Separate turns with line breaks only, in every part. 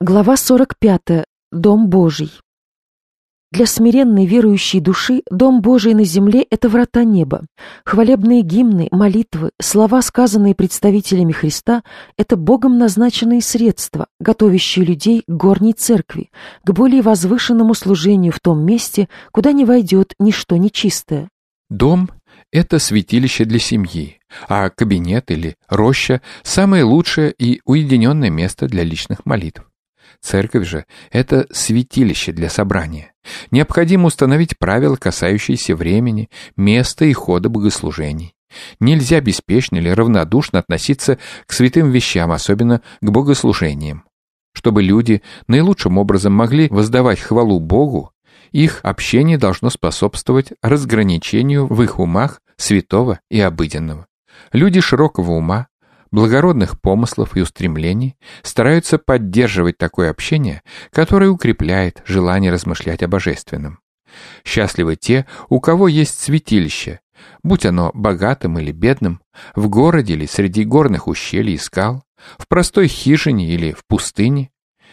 Глава 45. Дом Божий. Для смиренной верующей души Дом Божий на земле — это врата неба. Хвалебные гимны, молитвы, слова, сказанные представителями Христа — это Богом назначенные средства, готовящие людей к горней церкви, к более возвышенному служению в том месте, куда не войдет ничто нечистое.
Дом — это святилище для семьи, а кабинет или роща — самое лучшее и уединенное место для личных молитв. Церковь же — это святилище для собрания. Необходимо установить правила, касающиеся времени, места и хода богослужений. Нельзя беспечно или равнодушно относиться к святым вещам, особенно к богослужениям. Чтобы люди наилучшим образом могли воздавать хвалу Богу, их общение должно способствовать разграничению в их умах святого и обыденного. Люди широкого ума, благородных помыслов и устремлений стараются поддерживать такое общение, которое укрепляет желание размышлять о божественном. Счастливы те, у кого есть святилище, будь оно богатым или бедным, в городе или среди горных ущелий и скал, в простой хижине или в пустыне.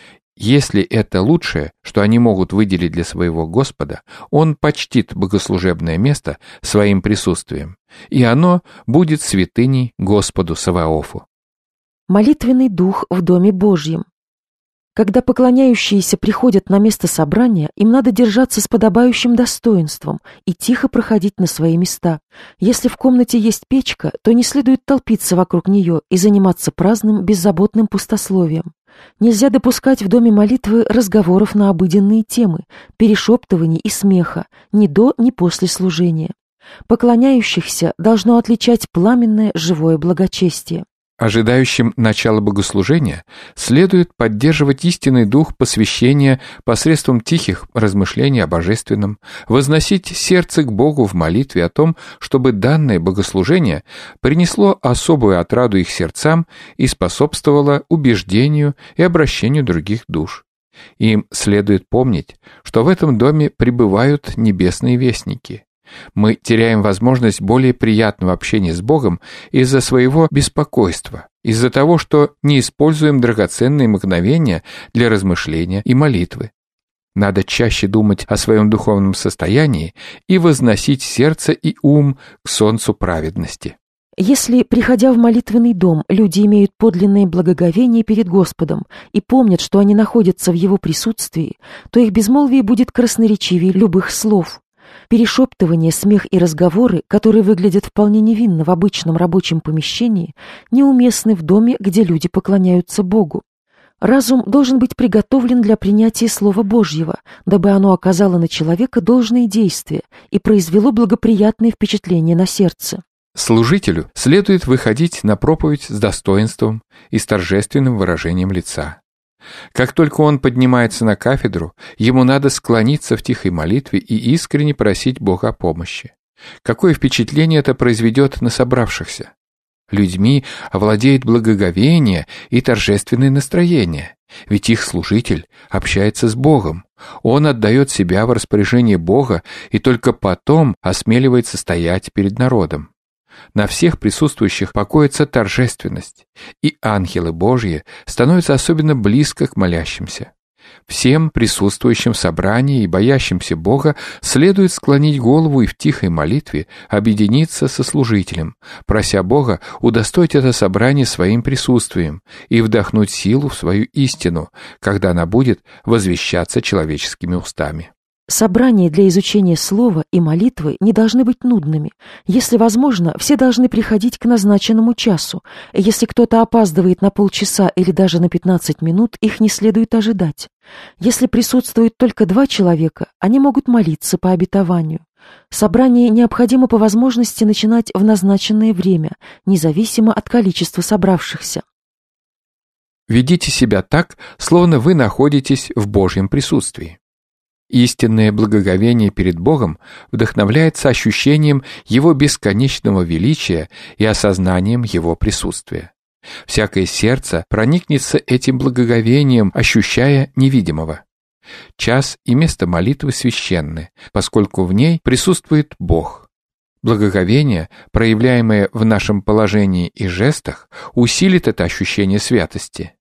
Если это лучшее, что они могут выделить для своего Господа, Он почтит богослужебное место своим присутствием, и оно будет святыней Господу Саваофу.
Молитвенный дух в Доме Божьем. Когда поклоняющиеся приходят на место собрания, им надо держаться с подобающим достоинством и тихо проходить на свои места. Если в комнате есть печка, то не следует толпиться вокруг нее и заниматься праздным, беззаботным пустословием. Нельзя допускать в доме молитвы разговоров на обыденные темы, перешептываний и смеха, ни до, ни после служения. Поклоняющихся должно отличать пламенное живое благочестие.
Ожидающим начала богослужения следует поддерживать истинный дух посвящения посредством тихих размышлений о божественном, возносить сердце к Богу в молитве о том, чтобы данное богослужение принесло особую отраду их сердцам и способствовало убеждению и обращению других душ. Им следует помнить, что в этом доме пребывают небесные вестники. Мы теряем возможность более приятного общения с Богом из-за своего беспокойства, из-за того, что не используем драгоценные мгновения для размышления и молитвы. Надо чаще думать о своем духовном состоянии и возносить сердце и ум к солнцу праведности.
Если, приходя в молитвенный дом, люди имеют подлинное благоговение перед Господом и помнят, что они находятся в Его присутствии, то их безмолвие будет красноречивее любых слов. Перешептывание, смех и разговоры, которые выглядят вполне невинно в обычном рабочем помещении, неуместны в доме, где люди поклоняются Богу. Разум должен быть приготовлен для принятия Слова Божьего, дабы оно оказало на человека должные действия и произвело благоприятные впечатления на сердце.
Служителю следует выходить на проповедь с достоинством и с торжественным выражением лица. Как только он поднимается на кафедру, ему надо склониться в тихой молитве и искренне просить Бога о помощи. Какое впечатление это произведет на собравшихся? Людьми овладеет благоговение и торжественное настроение, ведь их служитель общается с Богом. Он отдает себя в распоряжение Бога и только потом осмеливается стоять перед народом. На всех присутствующих покоится торжественность, и ангелы Божьи становятся особенно близко к молящимся. Всем присутствующим в собрании и боящимся Бога следует склонить голову и в тихой молитве объединиться со служителем, прося Бога удостоить это собрание своим присутствием и вдохнуть силу в свою истину, когда она будет возвещаться человеческими устами.
Собрания для изучения слова и молитвы не должны быть нудными. Если возможно, все должны приходить к назначенному часу. Если кто-то опаздывает на полчаса или даже на 15 минут, их не следует ожидать. Если присутствует только 2 человека, они могут молиться по обетованию. Собрание необходимо по возможности начинать в назначенное время, независимо от количества собравшихся.
Ведите себя так, словно вы находитесь в Божьем присутствии. Истинное благоговение перед Богом вдохновляется ощущением Его бесконечного величия и осознанием Его присутствия. Всякое сердце проникнется этим благоговением, ощущая невидимого. Час и место молитвы священны, поскольку в ней присутствует Бог. Благоговение, проявляемое в нашем положении и жестах, усилит это ощущение святости.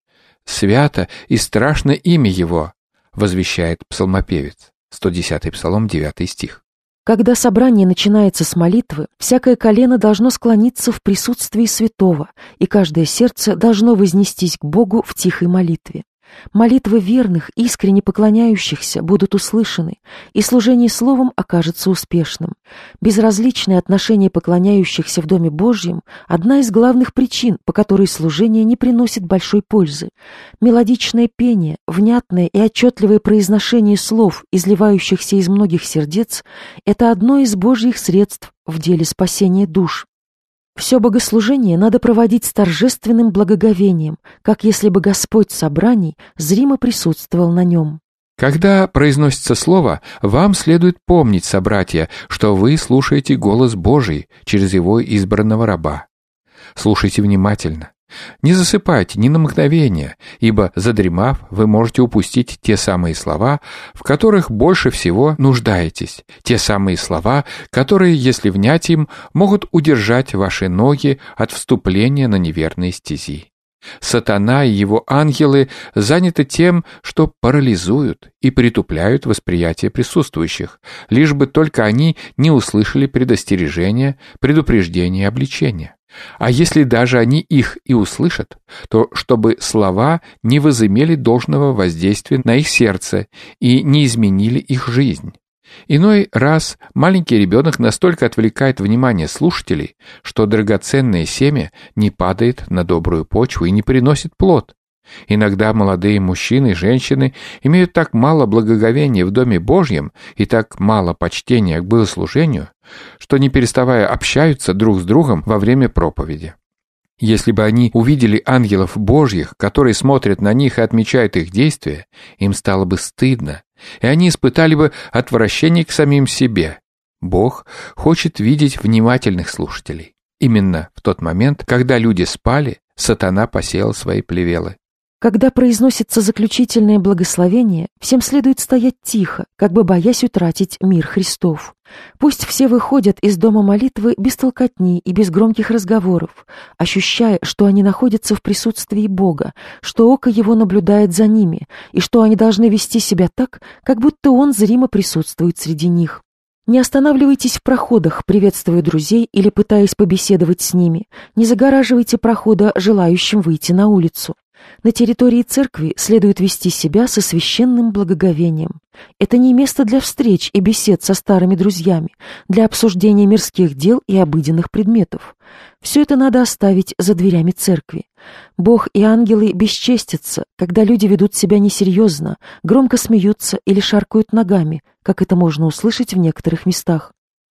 свято и страшно имя Его», возвещает псалмопевец. 110-й Псалом, 9 стих.
Когда собрание начинается с молитвы, всякое колено должно склониться в присутствии святого, и каждое сердце должно вознестись к Богу в тихой молитве. Молитвы верных, искренне поклоняющихся будут услышаны, и служение словом окажется успешным. Безразличное отношение поклоняющихся в Доме Божьем – одна из главных причин, по которой служение не приносит большой пользы. Мелодичное пение, внятное и отчетливое произношение слов, изливающихся из многих сердец – это одно из Божьих средств в деле спасения душ. Все богослужение надо проводить с торжественным благоговением, как если бы Господь собраний зримо присутствовал на нем.
Когда произносится слово, вам следует помнить, собратья, что вы слушаете голос Божий через Его избранного раба. Слушайте внимательно. Не засыпайте ни на мгновение, ибо, задремав, вы можете упустить те самые слова, в которых больше всего нуждаетесь, те самые слова, которые, если внять им, могут удержать ваши ноги от вступления на неверные стези. Сатана и его ангелы заняты тем, что парализуют и притупляют восприятие присутствующих, лишь бы только они не услышали предостережения, предупреждения и обличения. А если даже они их и услышат, то чтобы слова не возымели должного воздействия на их сердце и не изменили их жизнь. Иной раз маленький ребенок настолько отвлекает внимание слушателей, что драгоценное семя не падает на добрую почву и не приносит плод. Иногда молодые мужчины и женщины имеют так мало благоговения в Доме Божьем и так мало почтения к богослужению, что не переставая общаются друг с другом во время проповеди. Если бы они увидели ангелов Божьих, которые смотрят на них и отмечают их действия, им стало бы стыдно, и они испытали бы отвращение к самим себе. Бог хочет видеть внимательных слушателей. Именно в тот момент, когда люди спали, сатана посеял свои плевелы.
Когда произносится заключительное благословение, всем следует стоять тихо, как бы боясь утратить мир Христов. Пусть все выходят из дома молитвы без толкотни и без громких разговоров, ощущая, что они находятся в присутствии Бога, что око Его наблюдает за ними, и что они должны вести себя так, как будто Он зримо присутствует среди них. Не останавливайтесь в проходах, приветствуя друзей или пытаясь побеседовать с ними. Не загораживайте прохода желающим выйти на улицу. На территории церкви следует вести себя со священным благоговением. Это не место для встреч и бесед со старыми друзьями, для обсуждения мирских дел и обыденных предметов. Все это надо оставить за дверями церкви. Бог и ангелы бесчестятся, когда люди ведут себя несерьезно, громко смеются или шаркают ногами, как это можно услышать в некоторых местах.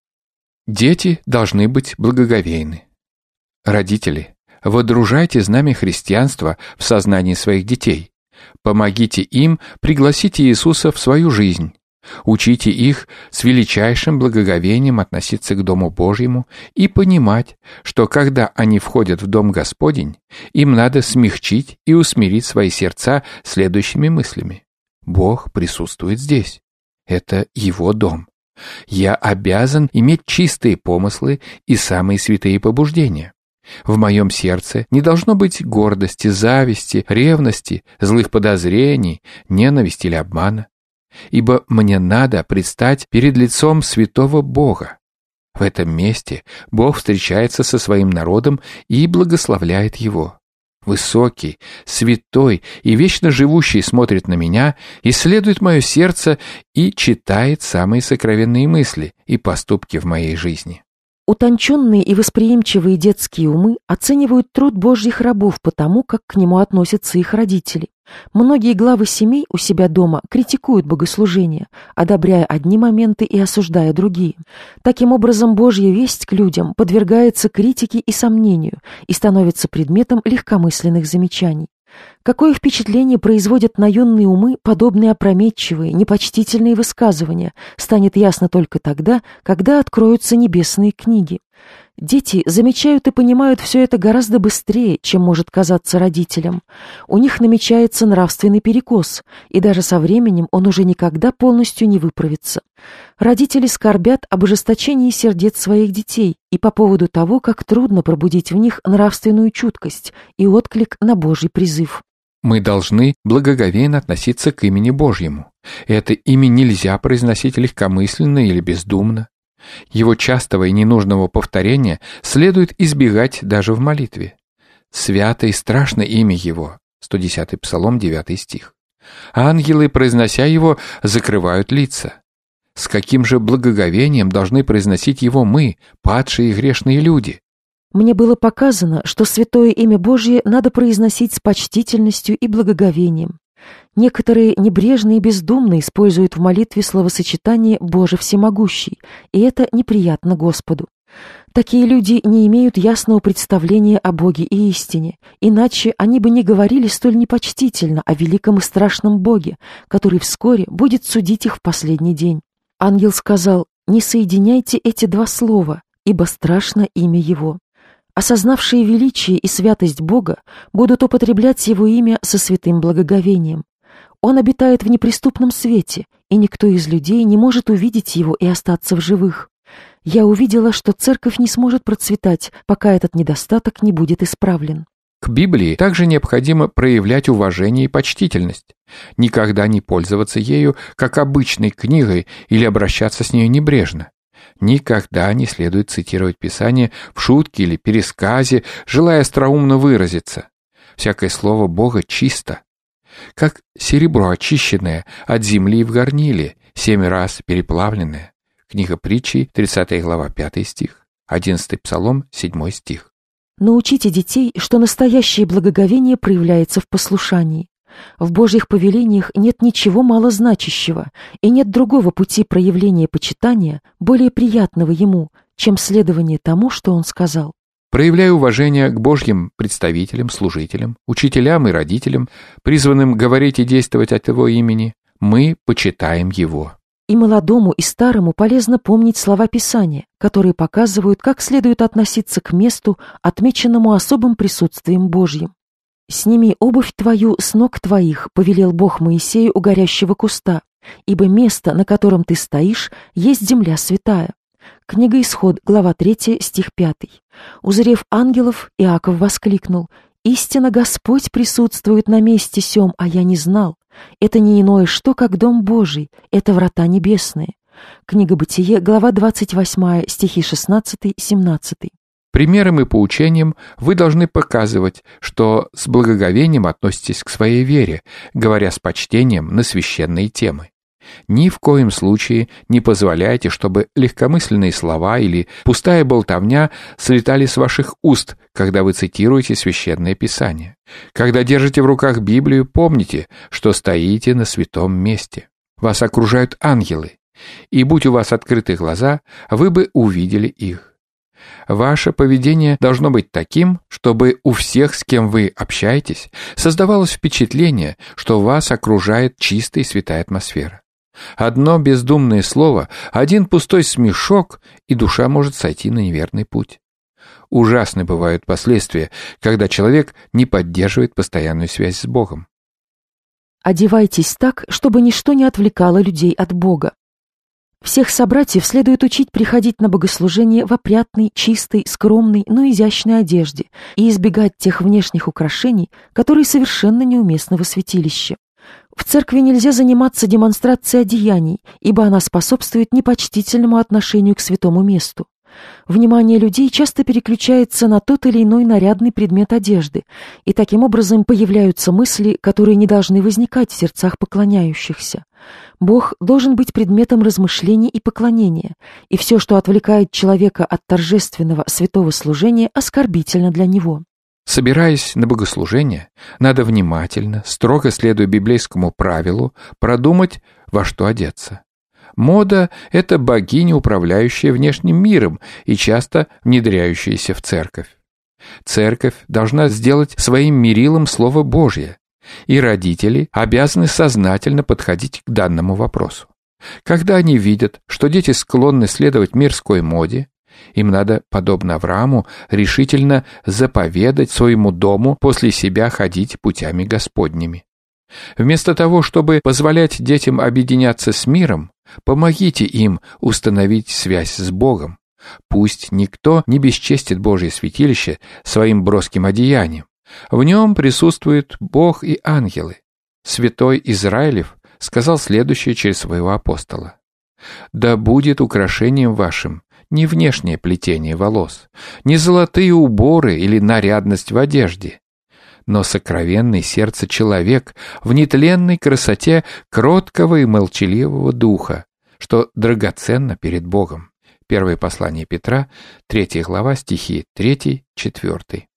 Дети должны быть благоговейны. Родители, водружайте знамя христианства в сознании своих детей. Помогите им пригласить Иисуса в свою жизнь. Учите их с величайшим благоговением относиться к Дому Божьему и понимать, что когда они входят в Дом Господень, им надо смягчить и усмирить свои сердца следующими мыслями. Бог присутствует здесь. Это Его дом. Я обязан иметь чистые помыслы и самые святые побуждения. В моем сердце не должно быть гордости, зависти, ревности, злых подозрений, ненависти или обмана. Ибо мне надо предстать перед лицом святого Бога. В этом месте Бог встречается со своим народом и благословляет его. Высокий, святой и вечно живущий смотрит на меня, исследует мое сердце и читает самые сокровенные мысли и поступки в моей жизни.
Утонченные и восприимчивые детские умы оценивают труд Божьих рабов по тому, как к нему относятся их родители. Многие главы семей у себя дома критикуют богослужение, одобряя одни моменты и осуждая другие. Таким образом, Божья весть к людям подвергается критике и сомнению и становится предметом легкомысленных замечаний. Какое впечатление производят на юные умы подобные опрометчивые, непочтительные высказывания, станет ясно только тогда, когда откроются небесные книги. Дети замечают и понимают все это гораздо быстрее, чем может казаться родителям. У них намечается нравственный перекос, и даже со временем он уже никогда полностью не выправится. Родители скорбят об ожесточении сердец своих детей и по поводу того, как трудно пробудить в них нравственную чуткость и отклик на Божий призыв.
Мы должны благоговейно относиться к имени Божьему. Это имя нельзя произносить легкомысленно или бездумно. Его частого и ненужного повторения следует избегать даже в молитве. «Свято и страшно имя Его» 110-й Псалом, 9 стих. Ангелы, произнося его, закрывают лица. С каким же благоговением должны произносить его мы, падшие и грешные люди?
Мне было показано, что святое имя Божье надо произносить с почтительностью и благоговением. Некоторые небрежно и бездумно используют в молитве словосочетание «Боже всемогущий», и это неприятно Господу. Такие люди не имеют ясного представления о Боге и истине, иначе они бы не говорили столь непочтительно о великом и страшном Боге, который вскоре будет судить их в последний день. Ангел сказал: «Не соединяйте эти два слова, ибо страшно имя Его». Осознавшие величие и святость Бога будут употреблять Его имя со святым благоговением. Он обитает в неприступном свете, и никто из людей не может увидеть Его и остаться в живых. Я увидела, что церковь не сможет процветать, пока этот недостаток не будет исправлен.
К Библии также необходимо проявлять уважение и почтительность. Никогда не пользоваться ею как обычной книгой или обращаться с нею небрежно. Никогда не следует цитировать Писание в шутке или пересказе, желая остроумно выразиться. Всякое слово Бога чисто. Как серебро очищенное от земли в горниле, 7 раз переплавленное. Книга Притчи, 30 глава, 5 стих. 11 Псалом, 7 стих.
Научите детей, что настоящее благоговение проявляется в послушании. В Божьих повелениях нет ничего малозначащего, и нет другого пути проявления почитания, более приятного Ему, чем следование тому, что Он сказал.
Проявляя уважение к Божьим представителям, служителям, учителям и родителям, призванным говорить и действовать от Его имени, мы почитаем Его.
И молодому, и старому полезно помнить слова Писания, которые показывают, как следует относиться к месту, отмеченному особым присутствием Божьим. «Сними обувь твою с ног твоих», — повелел Бог Моисею у горящего куста, «ибо место, на котором ты стоишь, есть земля святая». Книга Исход, глава 3, стих 5. Узрев ангелов, Иаков воскликнул: «Истинно Господь присутствует на месте сем, а я не знал. Это не иное что, как дом Божий, это врата небесные». Книга Бытие, глава 28, стихи 16-17.
Примером и поучением вы должны показывать, что с благоговением относитесь к своей вере, говоря с почтением на священные темы. Ни в коем случае не позволяйте, чтобы легкомысленные слова или пустая болтовня слетали с ваших уст, когда вы цитируете Священное Писание. Когда держите в руках Библию, помните, что стоите на святом месте. Вас окружают ангелы, и будь у вас открыты глаза, вы бы увидели их. Ваше поведение должно быть таким, чтобы у всех, с кем вы общаетесь, создавалось впечатление, что вас окружает чистая и святая атмосфера. Одно бездумное слово, один пустой смешок, и душа может сойти на неверный путь. Ужасны бывают последствия, когда человек не поддерживает постоянную связь с Богом.
Одевайтесь так, чтобы ничто не отвлекало людей от Бога. Всех собратьев следует учить приходить на богослужение в опрятной, чистой, скромной, но изящной одежде и избегать тех внешних украшений, которые совершенно неуместны во святилище. В церкви нельзя заниматься демонстрацией одеяний, ибо она способствует непочтительному отношению к святому месту. Внимание людей часто переключается на тот или иной нарядный предмет одежды, и таким образом появляются мысли, которые не должны возникать в сердцах поклоняющихся. Бог должен быть предметом размышлений и поклонения, и все, что отвлекает человека от торжественного святого служения, оскорбительно для него.
Собираясь на богослужение, надо внимательно, строго следуя библейскому правилу, продумать, во что одеться. Мода — это богиня, управляющая внешним миром и часто внедряющаяся в церковь. Церковь должна сделать своим мерилом Слово Божье, и родители обязаны сознательно подходить к данному вопросу. Когда они видят, что дети склонны следовать мирской моде, им надо, подобно Аврааму, решительно заповедать своему дому после себя ходить путями Господними. Вместо того, чтобы позволять детям объединяться с миром, помогите им установить связь с Богом. Пусть никто не бесчестит Божье святилище своим броским одеянием. В нем присутствуют Бог и ангелы. Святой Израилев сказал следующее через своего апостола: «Да будет украшением вашим не внешнее плетение волос, не золотые уборы или нарядность в одежде, но сокровенный сердце человек в нетленной красоте кроткого и молчаливого духа, что драгоценно перед Богом». Первое послание Петра, 3 глава, стихи 3-4.